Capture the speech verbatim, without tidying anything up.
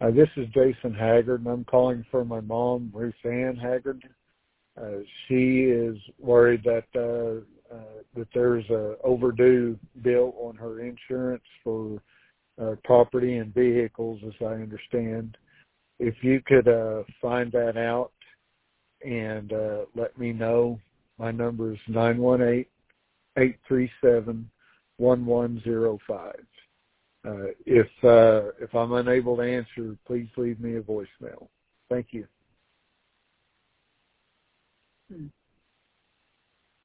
Uh, this is Jason Haggard, and I'm calling for my mom, Ruth Ann Haggard. Uh, she is worried that uh, uh, that there's a overdue bill on her insurance for uh, property and vehicles, as I understand. If you could uh, find that out and uh, let me know, my number is nine one eight, eight three seven, one one zero five. Uh, if uh, if I'm unable to answer, please leave me a voicemail. Thank you. Hmm.